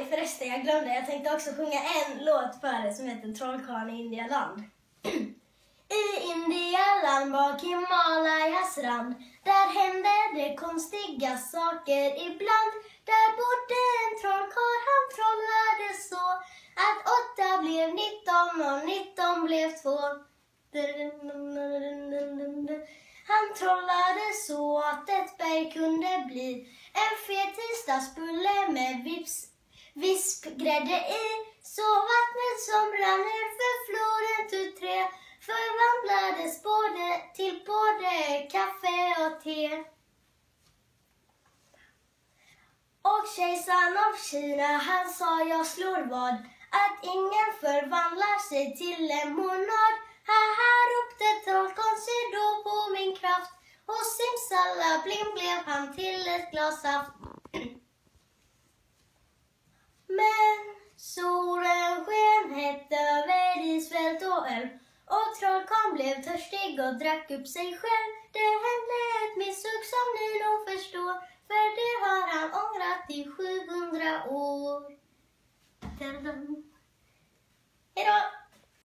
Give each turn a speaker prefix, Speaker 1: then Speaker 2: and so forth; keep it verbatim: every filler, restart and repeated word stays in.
Speaker 1: förresten, jag glömde. Jag tänkte också sjunga en låt för det som heter Trollkarlen i Indialand. I Indialand bak Himalayas rand, där hände det konstiga saker ibland. Där bodde en trollkarl, han trollade så att åtta blev nitton och nitton blev två. Han trollade så att ett berg kunde bli en fet tisdagsbulle med vips, vispgrädde i. Så vattnet som rann ur för floden tu tre förvandlades både till både kaffe och te. Och kejsaren av Kina, han sa jag slår vad, att ingen förvandlar sig till en monad. Haha, ropte trollkarlen, se då på min kraft, och simsalablim blev han till ett glas saft. Men solen sken hett över isfält och älv, och trollkarlen blev törstig och drack upp sig själv. Det hände ett misstag som ni nog förstår, för det har han ångrat i sjuhundra år. Hejdå!